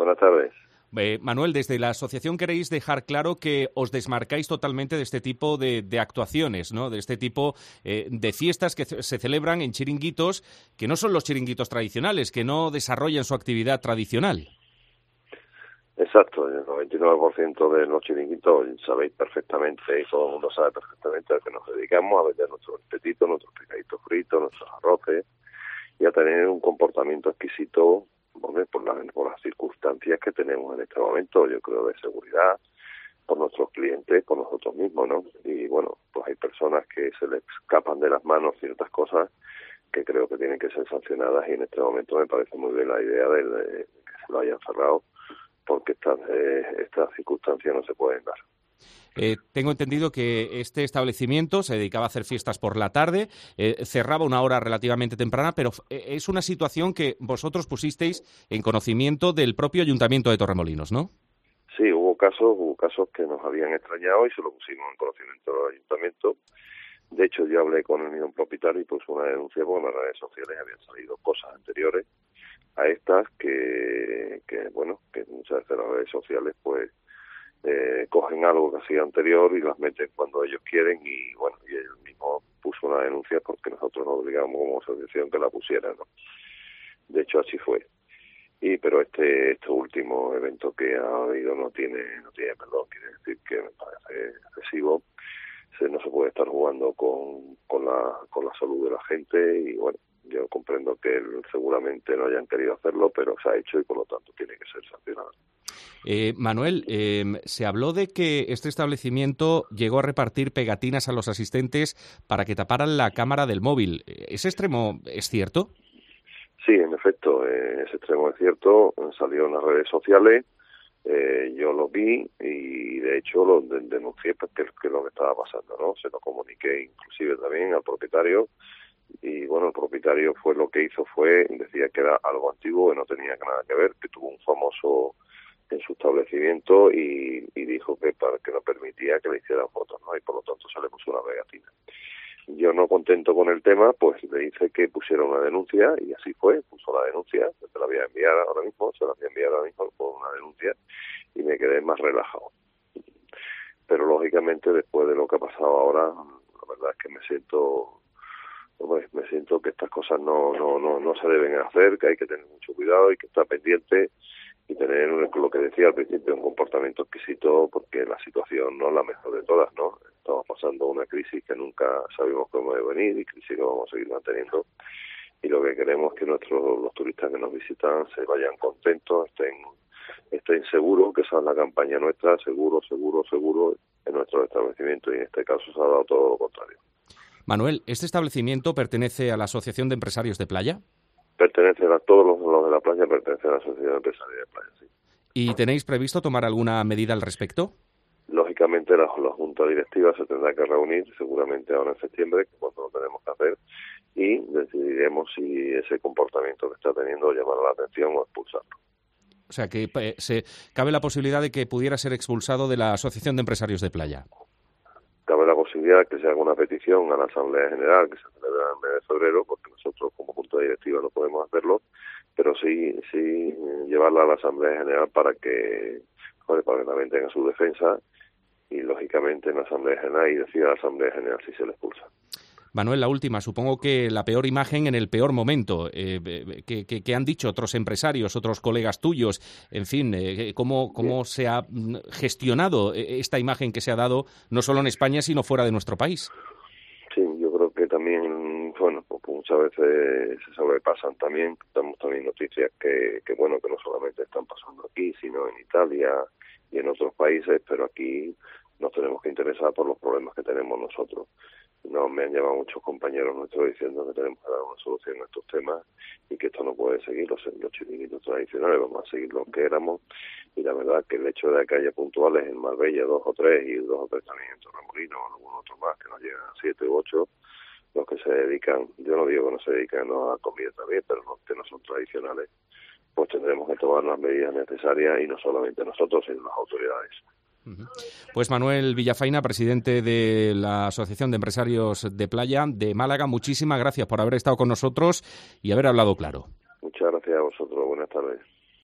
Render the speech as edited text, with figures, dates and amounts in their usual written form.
Buenas tardes. Manuel, desde la asociación queréis dejar claro que os desmarcáis totalmente de este tipo de actuaciones, ¿no? De este tipo de fiestas que se celebran en chiringuitos que no son los chiringuitos tradicionales, que no desarrollan su actividad tradicional. Exacto, el 99% de los chiringuitos sabéis perfectamente y todo el mundo sabe perfectamente a que nos dedicamos, a vender nuestros respetitos, nuestros pescaditos fritos, nuestros arroces y a tener un comportamiento exquisito por las circunstancias que tenemos en este momento, yo creo, de seguridad, por nuestros clientes, por nosotros mismos, ¿no? Y bueno, pues hay personas que se les escapan de las manos ciertas cosas que creo que tienen que ser sancionadas y en este momento me parece muy bien la idea de que se lo hayan cerrado porque estas circunstancias no se pueden dar. Tengo entendido que este establecimiento se dedicaba a hacer fiestas por la tarde, cerraba una hora relativamente temprana, pero es una situación que vosotros pusisteis en conocimiento del propio Ayuntamiento de Torremolinos, ¿no? Sí, hubo casos que nos habían extrañado y se lo pusimos en conocimiento del Ayuntamiento. De hecho, yo hablé con el mismo propietario y puse una denuncia porque en las redes sociales habían salido cosas anteriores a estas que muchas veces las redes sociales pues cogen algo que hacía anterior y las meten cuando ellos quieren y bueno, y él mismo puso una denuncia porque nosotros nos obligamos como asociación que la pusiera, ¿no? De hecho así fue. Pero este último evento que ha habido no tiene perdón, quiere decir que me parece excesivo. No se puede estar jugando con la salud de la gente y bueno, yo comprendo que seguramente no hayan querido hacerlo, pero se ha hecho y por lo tanto tiene que ser sancionado. Manuel, se habló de que este establecimiento llegó a repartir pegatinas a los asistentes para que taparan la cámara del móvil. ¿Ese extremo es cierto? Sí, en efecto, ese extremo es cierto. Salió en las redes sociales, yo lo vi y de hecho lo denuncié porque es lo que estaba pasando, ¿no? Se lo comuniqué inclusive también al propietario y bueno, el propietario lo que hizo fue, decía que era algo antiguo, que no tenía nada que ver, que tuvo un famoso en su establecimiento y dijo que no permitía que le hicieran fotos, ¿no? Y por lo tanto se le puso una pegatina. Yo no contento con el tema, pues le hice que pusiera una denuncia y así fue, puso la denuncia, se la voy a enviar ahora mismo por una denuncia y me quedé más relajado. Pero lógicamente después de lo que ha pasado ahora, la verdad es que me siento que estas cosas no se deben hacer, que hay que tener mucho cuidado y que estar pendiente y tener lo que decía al principio, un comportamiento exquisito porque la situación no es la mejor de todas, ¿no? Estamos pasando una crisis que nunca sabemos cómo va a venir y crisis que vamos a seguir manteniendo y lo que queremos es que los turistas que nos visitan se vayan contentos, estén seguros, que esa es la campaña nuestra, seguro en nuestro establecimiento y en este caso se ha dado todo lo contrario. Manuel, ¿este establecimiento pertenece a la Asociación de Empresarios de Playa? Pertenecen a todos los de la playa, pertenecen a la Asociación Empresaria de Playa, sí. ¿Y tenéis previsto tomar alguna medida al respecto? Lógicamente la Junta Directiva se tendrá que reunir seguramente ahora en septiembre, que cuando lo tenemos que hacer, y decidiremos si ese comportamiento que está teniendo llamará la atención o expulsarlo. O sea, que cabe la posibilidad de que pudiera ser expulsado de la Asociación de Empresarios de Playa. Cabe la posibilidad de que se haga una petición a la Asamblea General que se celebra en el mes de febrero, porque nosotros como Junta Directiva no podemos hacerlo, pero sí llevarla a la Asamblea General para que también tenga su defensa y lógicamente en la Asamblea General y decida la Asamblea General si se le expulsa. Manuel, la última, supongo que la peor imagen en el peor momento, que han dicho otros empresarios, otros colegas tuyos, en fin, ¿cómo se ha gestionado esta imagen que se ha dado no solo en España, sino fuera de nuestro país? Sí, yo creo que también, pues muchas veces se sobrepasan también, tenemos también noticias que no solamente están pasando aquí, sino en Italia y en otros países, pero aquí nos tenemos que interesar por los problemas que tenemos nosotros. Me han llamado muchos compañeros nuestros diciendo que tenemos que dar una solución a estos temas y que esto no puede seguir los chiringuitos tradicionales, vamos a seguir los que éramos y la verdad que el hecho de que haya puntuales en Marbella 2 o 3 y 2 o 3 también en Torremolinos o algún otro más que nos llegan a 7 u 8, los que se dedican, yo no digo que no se dedican a comida también, pero los que no son tradicionales, pues tendremos que tomar las medidas necesarias y no solamente nosotros, sino las autoridades. Pues Manuel Villafaina, presidente de la Asociación de Empresarios de Playa de Málaga, muchísimas gracias por haber estado con nosotros y haber hablado claro. Muchas gracias a vosotros, buenas tardes.